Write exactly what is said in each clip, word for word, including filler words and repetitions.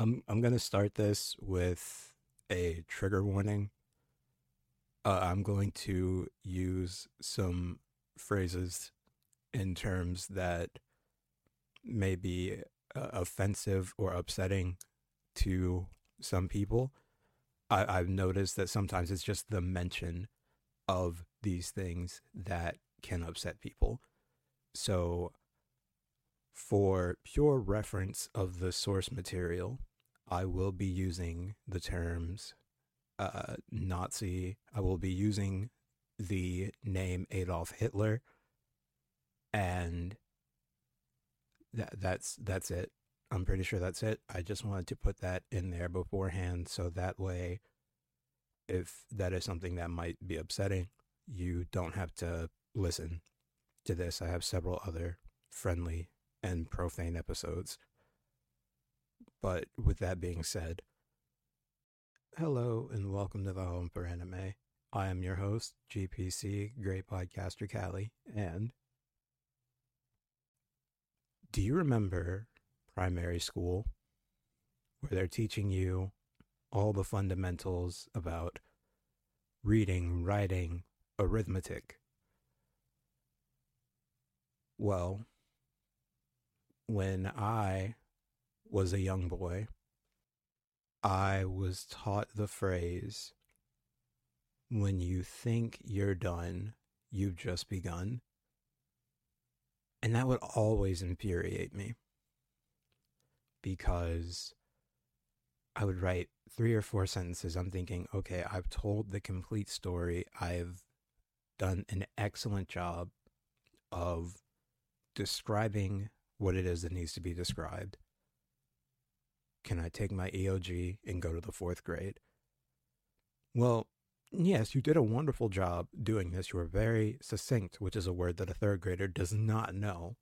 I'm I'm gonna start this with a trigger warning. Uh, I'm going to use some phrases in terms that may be uh, offensive or upsetting to some people. I, I've noticed that sometimes it's just the mention of these things that can upset people. So, for pure reference of the source material, I will be using the terms uh, Nazi. I will be using the name Adolf Hitler, and that, that's that's it. I'm pretty sure that's it. I just wanted to put that in there beforehand, so that way, if that is something that might be upsetting, you don't have to listen to this. I have several other friendly and profane episodes. But with that being said, hello and welcome to the Home for Anime. I am your host, G P C, Great Podcaster Callie, and do you remember primary school where they're teaching you all the fundamentals about reading, writing, arithmetic? Well, when I was a young boy, I was taught the phrase, when you think you're done, you've just begun. And that would always infuriate me because I would write three or four sentences. I'm thinking, okay, I've told the complete story. I've done an excellent job of describing what it is that needs to be described. Can I take my E O G and go to the fourth grade? Well, yes, you did a wonderful job doing this. You were very succinct, which is a word that a third grader does not know.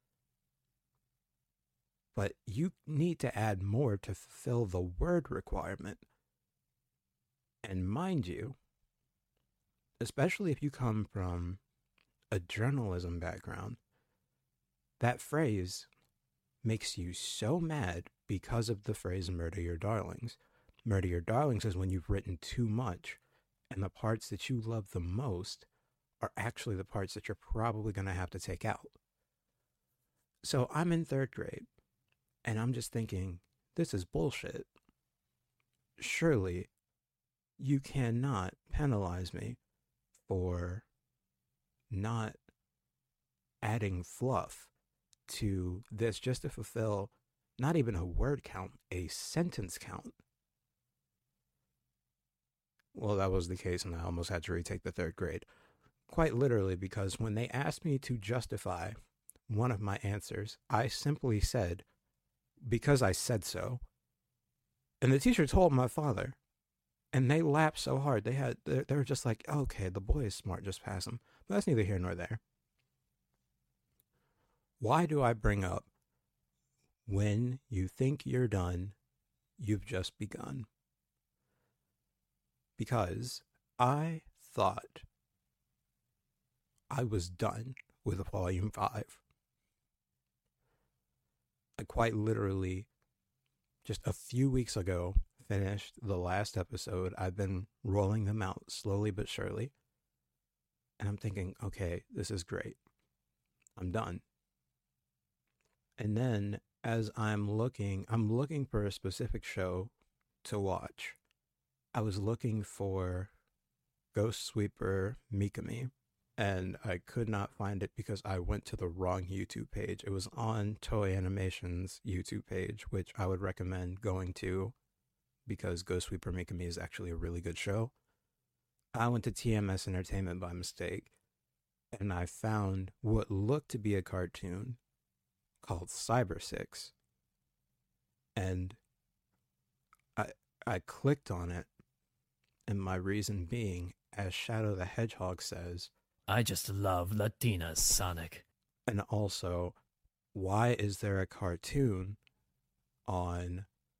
But you need to add more to fulfill the word requirement. And mind you, especially if you come from a journalism background, that phrase makes you so mad because of the phrase murder your darlings. Murder your darlings is when you've written too much and the parts that you love the most are actually the parts that you're probably going to have to take out. So I'm in third grade and I'm just thinking, this is bullshit. Surely you cannot penalize me for not adding fluff to this just to fulfill not even a word count, a sentence count. Well, that was the case, and I almost had to retake the third grade. Quite literally, because when they asked me to justify one of my answers, I simply said, because I said so. And the teacher told my father, and they laughed so hard. They had, they were just like, okay, the boy is smart, just pass him. But that's neither here nor there. Why do I bring up, when you think you're done, you've just begun? Because I thought I was done with Volume five. I quite literally, just a few weeks ago, finished the last episode. I've been rolling them out slowly but surely. And I'm thinking, okay, this is great. I'm done. And then as I'm looking, I'm looking for a specific show to watch. I was looking for Ghost Sweeper Mikami, and I could not find it because I went to the wrong YouTube page. It was on Toei Animation's YouTube page, which I would recommend going to because Ghost Sweeper Mikami is actually a really good show. I went to T M S Entertainment by mistake, and I found what looked to be a cartoon called Cyber Six. And I I clicked on it, and my reason being, as Shadow the Hedgehog says, I just love Latinas, Sonic. And also, why is there a cartoon on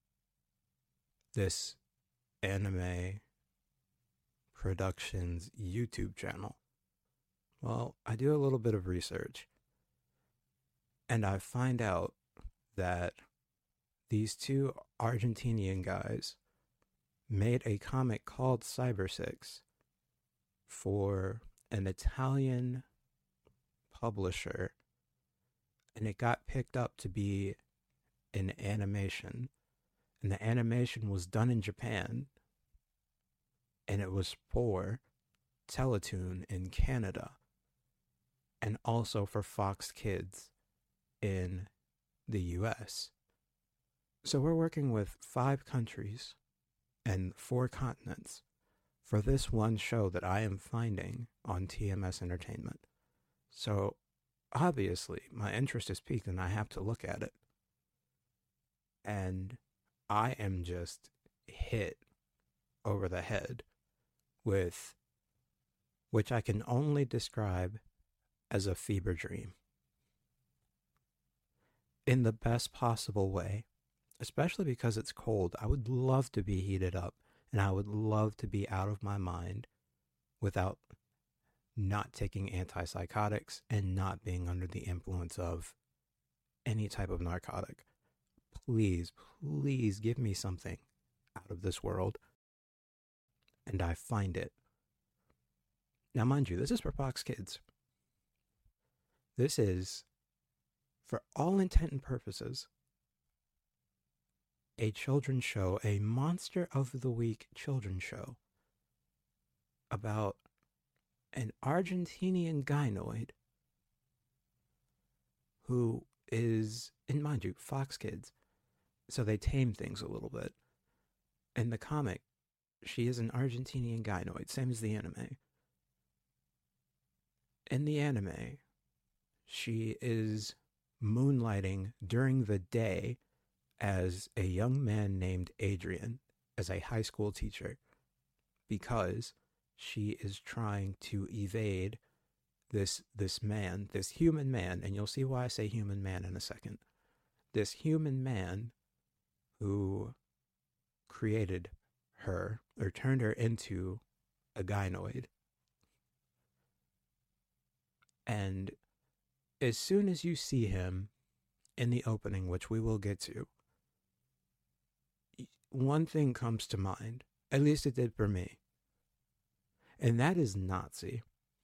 this anime productions YouTube channel? Well, I do a little bit of research, and I find out that these two Argentinian guys made a comic called Cyber Six for an Italian publisher, and it got picked up to be an animation. And the animation was done in Japan, and it was for Teletoon in Canada, and also for Fox Kids in the U S. So we're working with five countries and four continents for this one show that I am finding on T M S Entertainment. So obviously my interest is piqued and I have to look at it. And I am just hit over the head with, which I can only describe as a fever dream. In the best possible way, especially because it's cold. I would love to be heated up, and I would love to be out of my mind without not taking antipsychotics and not being under the influence of any type of narcotic. Please, please give me something out of this world. And I find it. Now, mind you, this is for Fox Kids. This is, for all intent and purposes, a children's show, a Monster of the Week children's show about an Argentinian gynoid who is, and mind you, Fox Kids, so they tame things a little bit. In the comic, she is an Argentinian gynoid, same as the anime. In the anime, she is moonlighting during the day as a young man named Adrian, as a high school teacher, because she is trying to evade this this man, this human man, and you'll see why I say human man in a second. This human man who created her, or turned her into a gynoid. And as soon as you see him in the opening, which we will get to, one thing comes to mind, at least it did for me, and that is Nazi.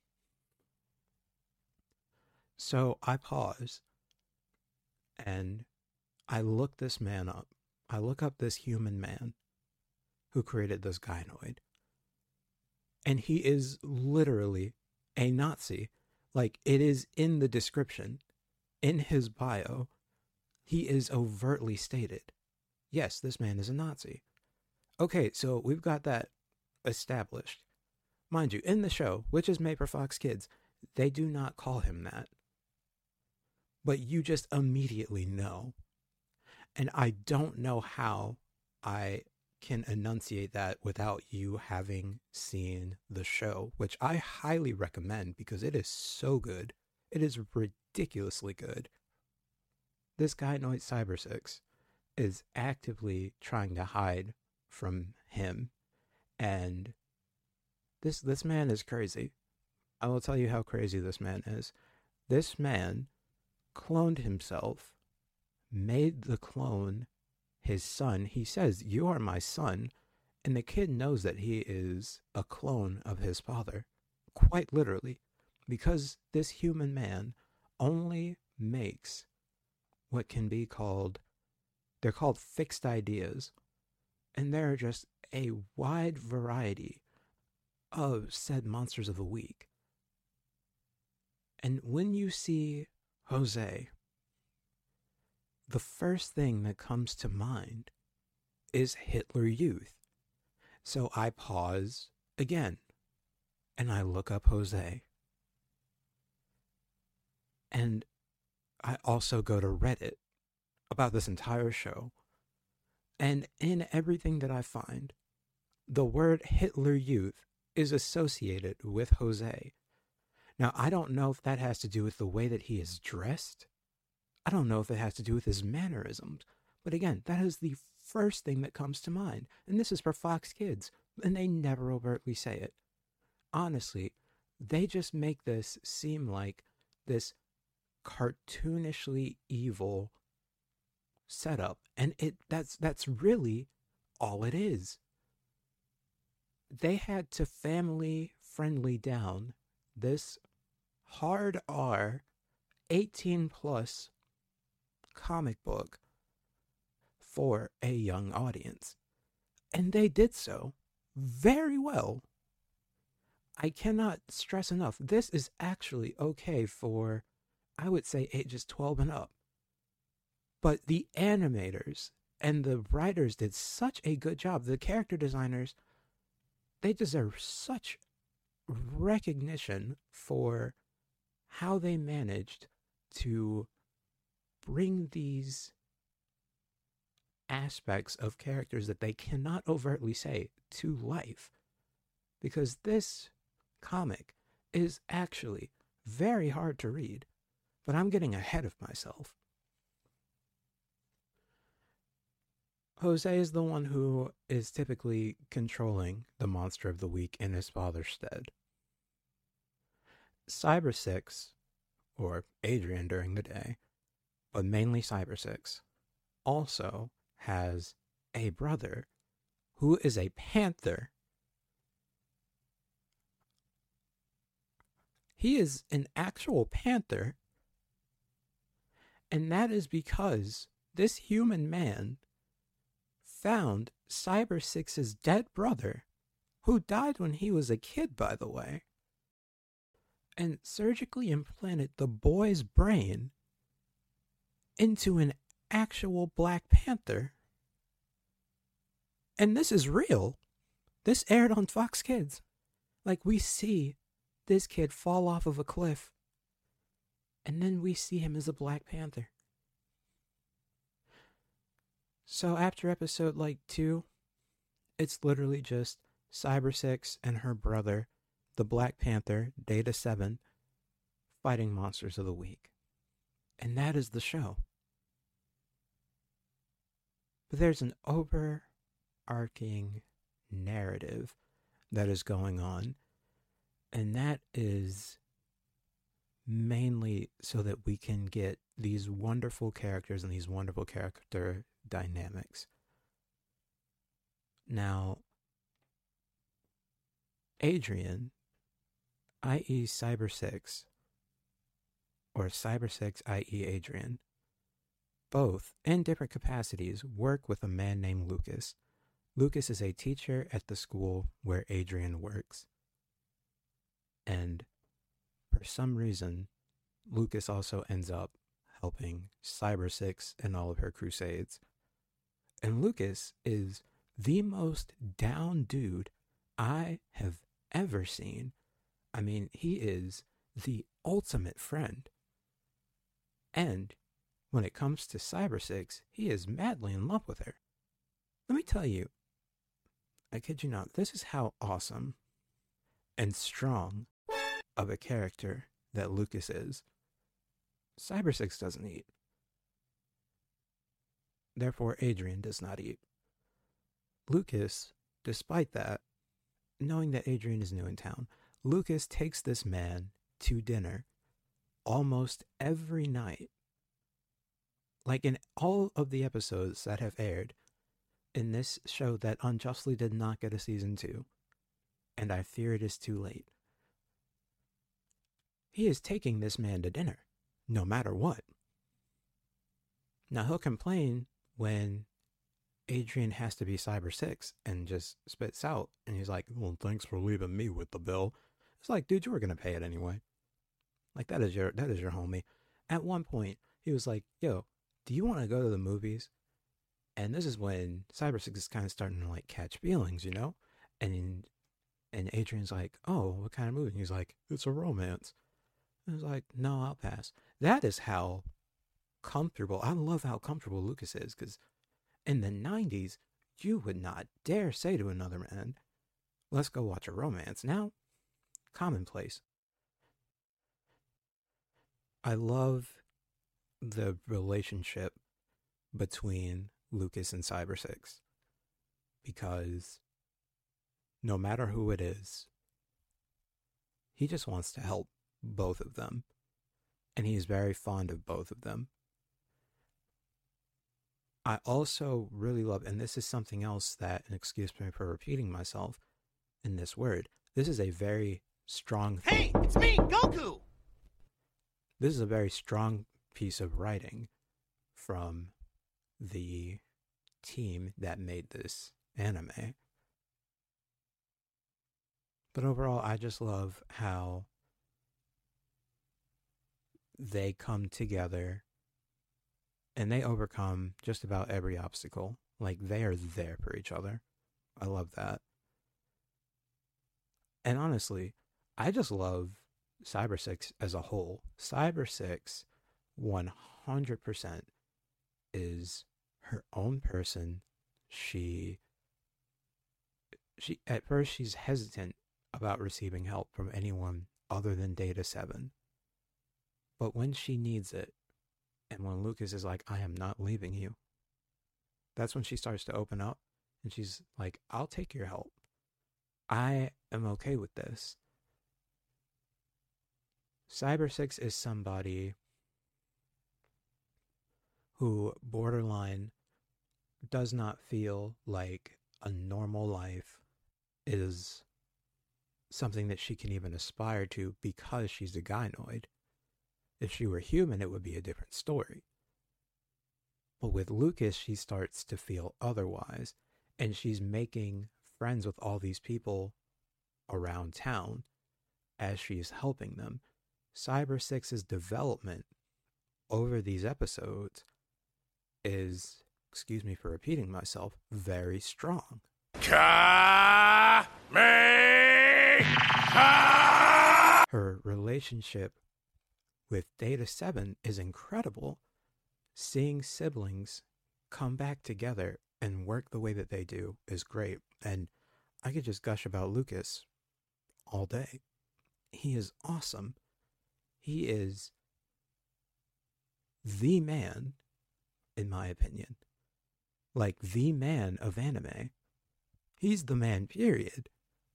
So I pause and I look this man up. I look up this human man who created this gynoid. And he is literally a Nazi. Like, it is in the description, in his bio, he is overtly stated, yes, this man is a Nazi. Okay, so we've got that established. Mind you, in the show, which is made for Fox Kids, they do not call him that. But you just immediately know. And I don't know how I can enunciate that without you having seen the show, which I highly recommend because it is so good. It is ridiculously good. This gynoid Cyber Six is actively trying to hide from him, and this this man is crazy. I will tell you how crazy this man is. This man cloned himself, made the clone his son. He says, "You are my son," and the kid knows that he is a clone of his father, quite literally, because this human man only makes what can be called, they're called fixed ideas, and there are just a wide variety of said monsters of the week. And when you see Jose, the first thing that comes to mind is Hitler Youth. So I pause again and I look up Jose. And I also go to Reddit about this entire show. And in everything that I find, the word Hitler Youth is associated with Jose. Now, I don't know if that has to do with the way that he is dressed. I don't know if it has to do with his mannerisms. But again, that is the first thing that comes to mind. And this is for Fox Kids. And they never overtly say it. Honestly, they just make this seem like this cartoonishly evil setup, and it that's that's really all it is. They had to family friendly down this hard R eighteen plus comic book for a young audience. And they did so very well. I cannot stress enough, this is actually okay for, I would say, ages twelve and up. But the animators and the writers did such a good job. The character designers, they deserve such recognition for how they managed to bring these aspects of characters that they cannot overtly say to life. Because this comic is actually very hard to read, but I'm getting ahead of myself. Jose is the one who is typically controlling the monster of the week in his father's stead. Cyber Six, or Adrian during the day, but mainly Cyber Six, also has a brother who is a panther. He is an actual panther, and that is because this human man found Cyber Six's dead brother, who died when he was a kid, by the way, and surgically implanted the boy's brain into an actual Black Panther. And this is real. This aired on Fox Kids. Like, we see this kid fall off of a cliff, and then we see him as a Black Panther. So after episode, like, two, it's literally just Cyber Six and her brother, the Black Panther, Data seven, fighting monsters of the week. And that is the show. But there's an overarching narrative that is going on, and that is mainly so that we can get these wonderful characters and these wonderful character dynamics. Now, Adrian, that is. Cyber Six, or Cyber Six, that is. Adrian, both, in different capacities, work with a man named Lucas. Lucas is a teacher at the school where Adrian works. And for some reason, Lucas also ends up helping Cyber Six in all of her crusades. And Lucas is the most down dude I have ever seen. I mean, he is the ultimate friend. And when it comes to Cyber Six, he is madly in love with her. Let me tell you, I kid you not, this is how awesome and strong of a character that Lucas is. Cyber Six doesn't eat. Therefore, Adrian does not eat. Lucas, despite that, knowing that Adrian is new in town, Lucas takes this man to dinner almost every night. Like in all of the episodes that have aired in this show that unjustly did not get a season two, and I fear it is too late, he is taking this man to dinner, no matter what. Now, he'll complain when Adrian has to be Cyber Six and just spits out, and he's like, well, thanks for leaving me with the bill. It's like, dude, you were going to pay it anyway. Like, that is your that is your homie. At one point, he was like, yo, do you want to go to the movies? And this is when Cyber Six is kind of starting to, like, catch feelings, you know? And and Adrian's like, oh, what kind of movie? And he's like, it's a romance. And I was like, no, I'll pass. That is how comfortable, I love how comfortable Lucas is, because in the nineties, you would not dare say to another man, let's go watch a romance. Now, commonplace. I love the relationship between Lucas and Cyber Six, because no matter who it is, he just wants to help both of them, and he is very fond of both of them. I also really love, and this is something else that, and excuse me for repeating myself in this word, this is a very strong Hey, it's me, Goku! This is a very strong piece of writing from the team that made this anime. But overall, I just love how they come together and they overcome just about every obstacle. Like, they are there for each other. I love that. And honestly, I just love Cyber Six as a whole. Cyber Six, one hundred percent is her own person. She, she at first she's hesitant about receiving help from anyone other than Data seven. But when she needs it, and when Lucas is like, I am not leaving you, that's when she starts to open up, and she's like, I'll take your help. I am okay with this. Cyber Six is somebody who borderline does not feel like a normal life is something that she can even aspire to because she's a gynoid. If she were human, it would be a different story. But with Lucas, she starts to feel otherwise, and she's making friends with all these people around town as she's helping them. Cyber Six's development over these episodes is, excuse me for repeating myself, very strong. Ka-me-ha! Her relationship with Data seven is incredible. Seeing siblings come back together and work the way that they do is great. And I could just gush about Lucas all day. He is awesome. He is the man, in my opinion. Like, the man of anime. He's the man, period.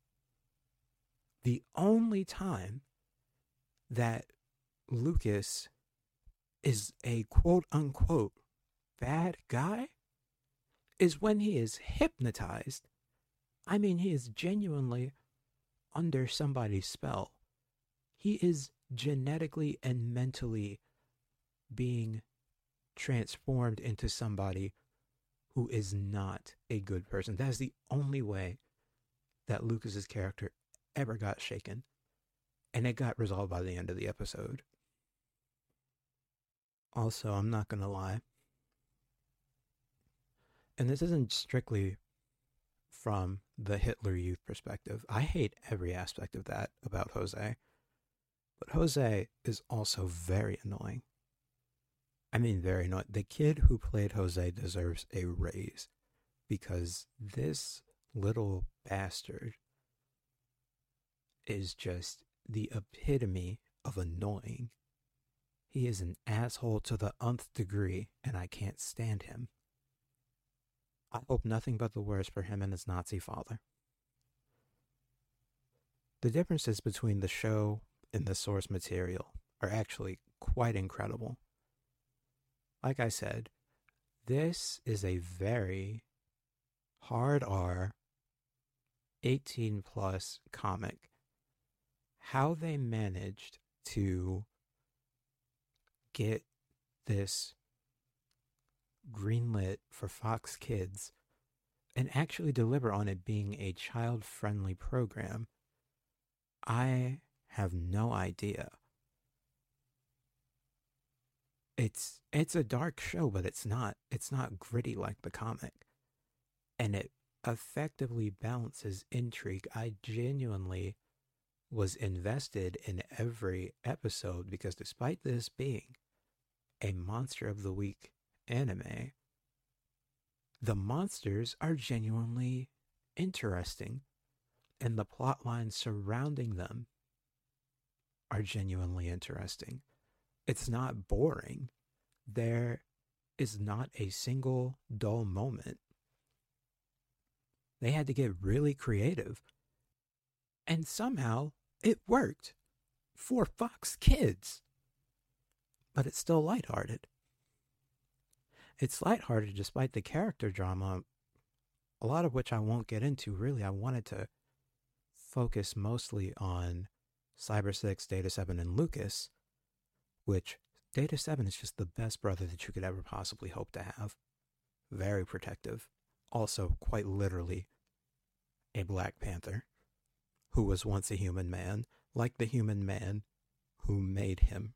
The only time that Lucas is a quote-unquote bad guy is when he is hypnotized. I mean, he is genuinely under somebody's spell. He is genetically and mentally being transformed into somebody who is not a good person. That is the only way that Lucas's character ever got shaken. And it got resolved by the end of the episode. Also, I'm not going to lie. And this isn't strictly from the Hitler Youth perspective. I hate every aspect of that about Jose. But Jose is also very annoying. I mean, very annoying. The kid who played Jose deserves a raise. Because this little bastard is just the epitome of annoying. He is an asshole to the nth degree, and I can't stand him. I hope nothing but the worst for him and his Nazi father. The differences between the show and the source material are actually quite incredible. Like I said, this is a very hard R, eighteen plus comic. How they managed to get this greenlit for Fox Kids and actually deliver on it being a child-friendly program, I have no idea. It's it's a dark show, but it's not it's not gritty like the comic. And it effectively balances intrigue. I genuinely was invested in every episode because despite this being a Monster of the Week anime, the monsters are genuinely interesting, and the plot lines surrounding them are genuinely interesting. It's not boring. There is not a single dull moment. They had to get really creative, and somehow it worked for Fox Kids. But it's still lighthearted. It's lighthearted despite the character drama, a lot of which I won't get into. Really, I wanted to focus mostly on Cyber six, Data seven, and Lucas, which Data seven is just the best brother that you could ever possibly hope to have. Very protective. Also, quite literally, a Black Panther who was once a human man, like the human man who made him.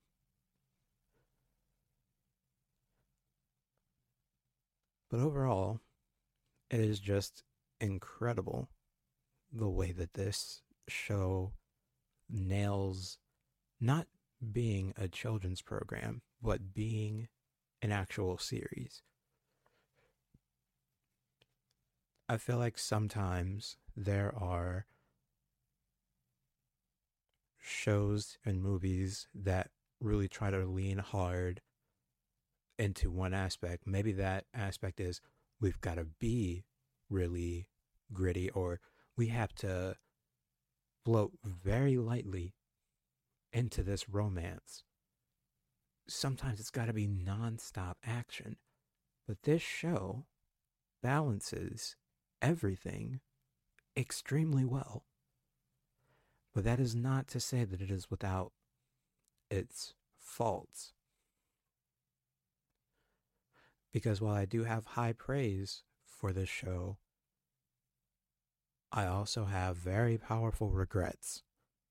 But overall, it is just incredible the way that this show nails not being a children's program, but being an actual series. I feel like sometimes there are shows and movies that really try to lean hard into one aspect. Maybe that aspect is we've got to be really gritty, or we have to float very lightly into this romance. Sometimes it's got to be nonstop action. But this show balances everything extremely well. But that is not to say that it is without its faults. Because while I do have high praise for this show, I also have very powerful regrets.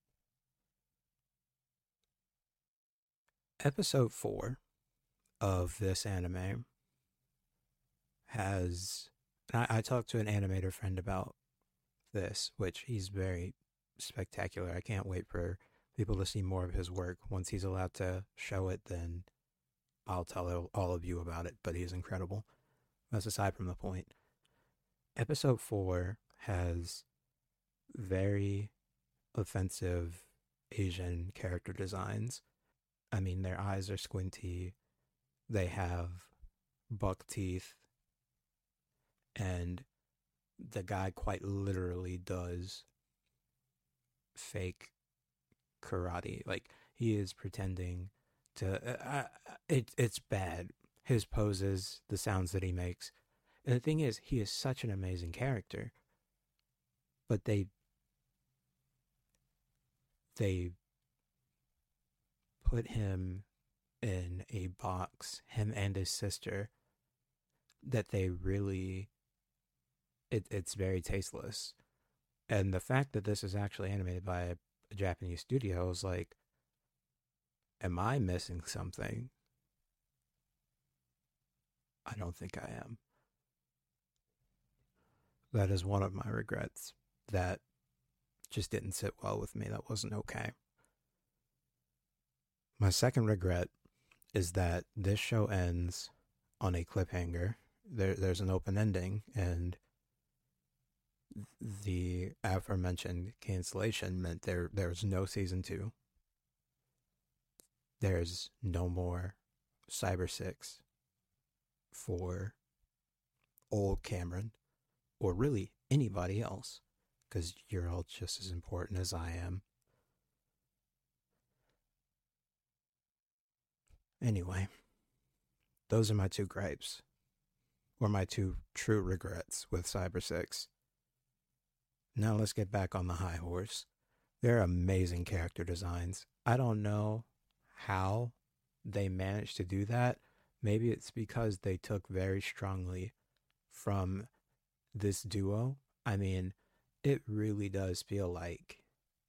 Episode four of this anime has, I, I talked to an animator friend about this, which he's very spectacular. I can't wait for people to see more of his work. Once he's allowed to show it, then I'll tell all of you about it, but he's incredible. That's aside from the point. Episode four has very offensive Asian character designs. I mean, their eyes are squinty. They have buck teeth. And the guy quite literally does fake karate. Like, he is pretending to... Uh, it, it's bad. His poses, the sounds that he makes. And the thing is, he is such an amazing character. But they... They put him in a box, him and his sister, that they really... It, it's very tasteless. And the fact that this is actually animated by a, a Japanese studio is like, am I missing something? I don't think I am. That is one of my regrets. That just didn't sit well with me. That wasn't okay. My second regret is that this show ends on a cliffhanger. There, there's an open ending, and the aforementioned cancellation meant there there's no season two. There's no more Cyber six for old Cameron, or really anybody else, because you're all just as important as I am. Anyway, those are my two gripes, or my two true regrets with Cyber six. Now let's get back on the high horse. They're amazing character designs. I don't know how they managed to do that. Maybe it's because they took very strongly from this duo. I mean, it really does feel like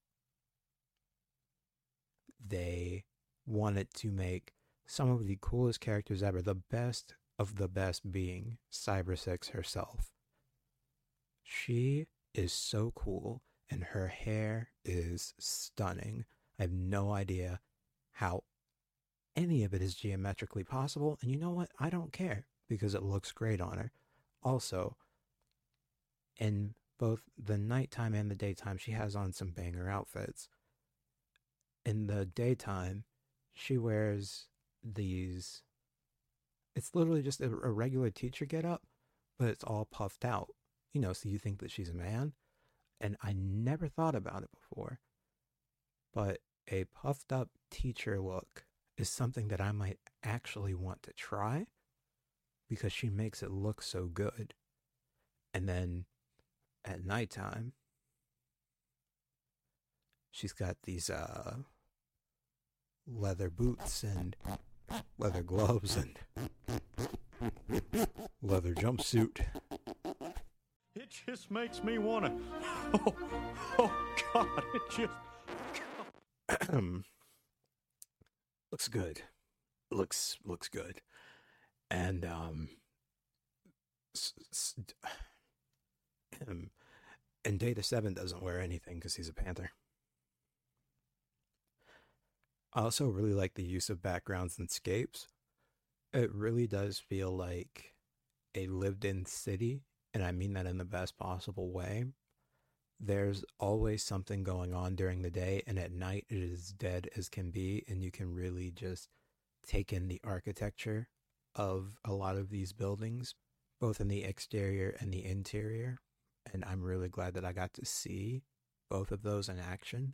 they wanted to make some of the coolest characters ever, the best of the best being Cyber six herself. She is so cool, and her hair is stunning. I have no idea how any of it is geometrically possible, and you know what? I don't care, because it looks great on her. Also, in both the nighttime and the daytime, she has on some banger outfits. In the daytime, she wears these... It's literally just a, a regular teacher getup, but it's all puffed out. You know, so you think that she's a man. And I never thought about it before. But a puffed up teacher look is something that I might actually want to try. because she makes it look so good. And then at nighttime, she's got these uh, leather boots and leather gloves and leather jumpsuit. It just makes me want to. Oh, oh, God! It just. looks good. Looks looks good, and um, s- s- um, and Data Seven doesn't wear anything because he's a Panther. I also really like the use of backgrounds and scapes. It really does feel like a lived-in city, and I mean that in the best possible way. There's always something going on during the day, and at night it is dead as can be, and you can really just take in the architecture of a lot of these buildings, both in the exterior and the interior. And I'm really glad that I got to see both of those in action.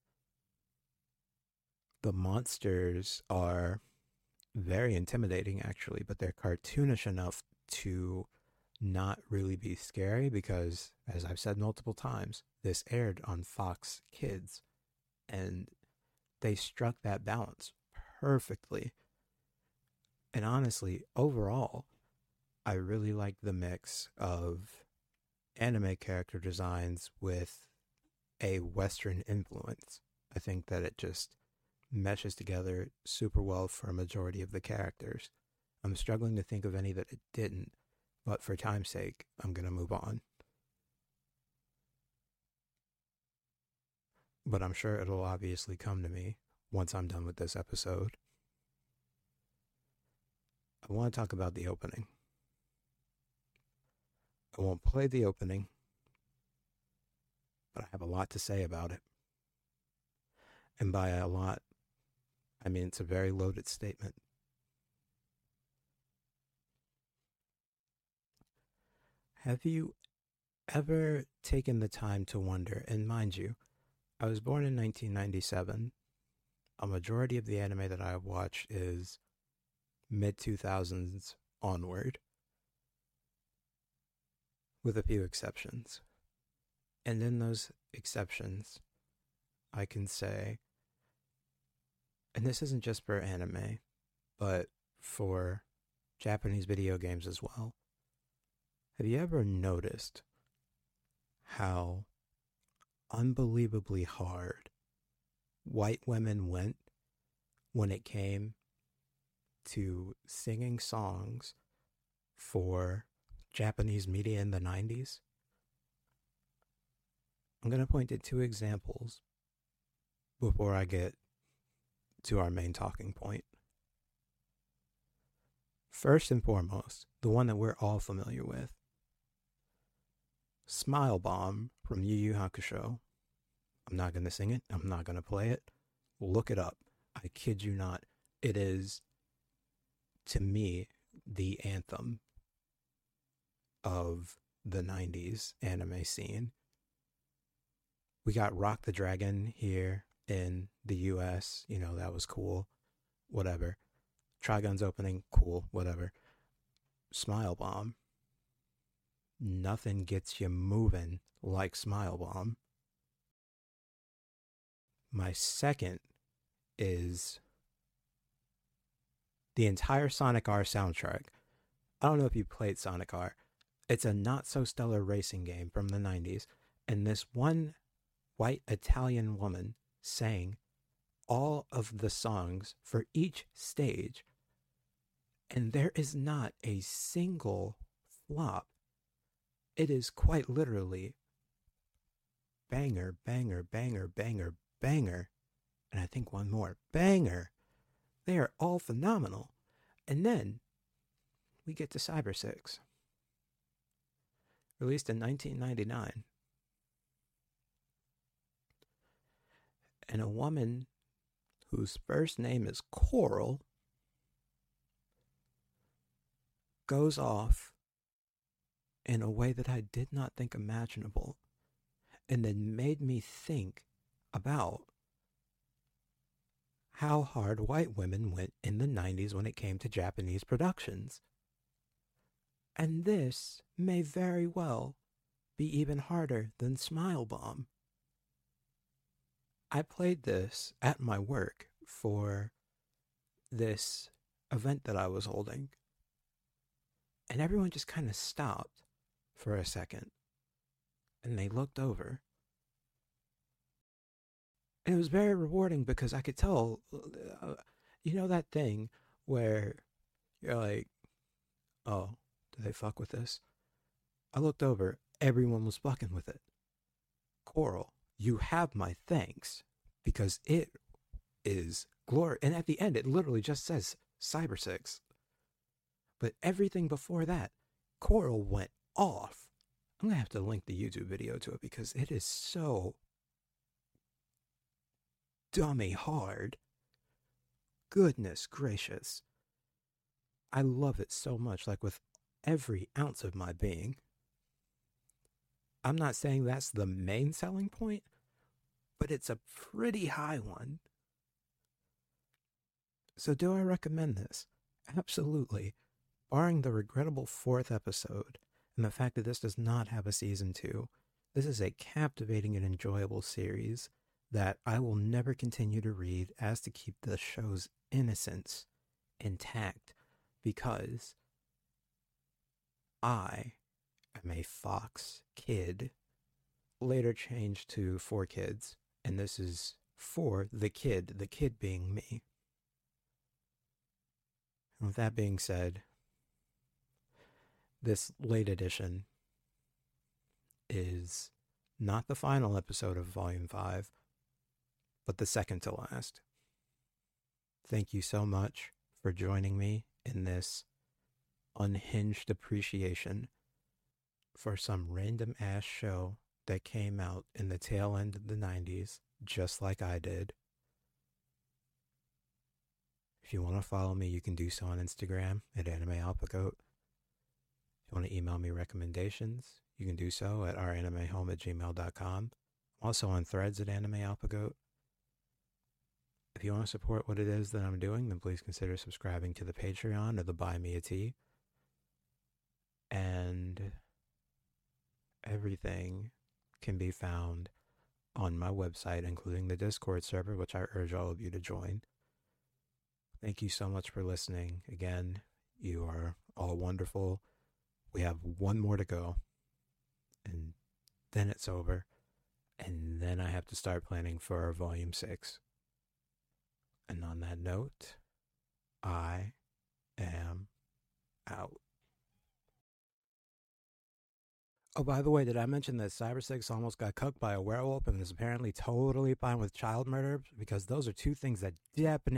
The monsters are very intimidating, actually, but they're cartoonish enough to not really be scary because, as I've said multiple times, this aired on Fox Kids, and they struck that balance perfectly. And honestly, overall, I really like the mix of anime character designs with a Western influence. I think that it just meshes together super well for a majority of the characters. I'm struggling to think of any that it didn't, but for time's sake, I'm going to move on. But I'm sure it'll obviously come to me once I'm done with this episode. I want to talk about the opening. I won't play the opening, but I have a lot to say about it. And by a lot, I mean it's a very loaded statement. Have you ever taken the time to wonder, and mind you, I was born in nineteen ninety-seven. A majority of the anime that I watch is mid two thousands onward, with a few exceptions. And in those exceptions, I can say, and this isn't just for anime, but for Japanese video games as well. Have you ever noticed how unbelievably hard white women went when it came to singing songs for Japanese media in the nineties? I'm going to point to two examples before I get to our main talking point. First and foremost, the one that we're all familiar with, Smile Bomb from Yu Yu Hakusho. I'm not going to sing it. I'm not going to play it. Look it up. I kid you not. It is, to me, the anthem of the nineties anime scene. We got Rock the Dragon here in the U S. You know, that was cool. Whatever. Trigun's opening, cool. Whatever. Smile Bomb. Nothing gets you moving like Smile Bomb. My second is the entire Sonic R soundtrack. I don't know if you played Sonic R. It's a not-so-stellar racing game from the nineties, and this one white Italian woman sang all of the songs for each stage, and there is not a single flop. It is quite literally banger, banger, banger, banger, banger, and I think one more, banger. They are all phenomenal. And then we get to Cyber Six, released in nineteen ninety-nine. And a woman whose first name is Coral goes off in a way that I did not think imaginable, and then made me think about how hard white women went in the nineties when it came to Japanese productions. And this may very well be even harder than Smile Bomb. I played this at my work for this event that I was holding. And everyone just kind of stopped for a second. And they looked over. And it was very rewarding because I could tell, uh, you know that thing where you're like, oh, do they fuck with this? I looked over, everyone was fucking with it. Coral, you have my thanks because it is glory. And at the end, it literally just says Cyber Six. But everything before that, Coral went off. I'm going to have to link the YouTube video to it because it is so dummy hard. Goodness gracious. I love it so much, like with every ounce of my being. I'm not saying that's the main selling point, but it's a pretty high one. So do I recommend this? Absolutely. Barring the regrettable fourth episode and the fact that this does not have a season two, this is a captivating and enjoyable series that I will never continue to read as to keep the show's innocence intact because I am a Fox kid, later changed to four kids, and this is for the kid, the kid being me. And with that being said, this late edition is not the final episode of Volume five, but the second to last. Thank you so much for joining me in this unhinged appreciation for some random ass show that came out in the tail end of the nineties, just like I did. If you want to follow me, you can do so on Instagram at AnimeAlpagoat. If you want to email me recommendations, you can do so at ouranimehome at gmail dot com. I'm also on Threads at AnimeAlpagoat. If you want to support what it is that I'm doing, then please consider subscribing to the Patreon or the Buy Me a Tea. And everything can be found on my website, including the Discord server, which I urge all of you to join. Thank you so much for listening. Again, you are all wonderful. We have one more to go, and then it's over. And then I have to start planning for our Volume six. And on that note, I am out. Oh, by the way, did I mention that Cyber Six almost got cucked by a werewolf and is apparently totally fine with child murder? Because those are two things that definitely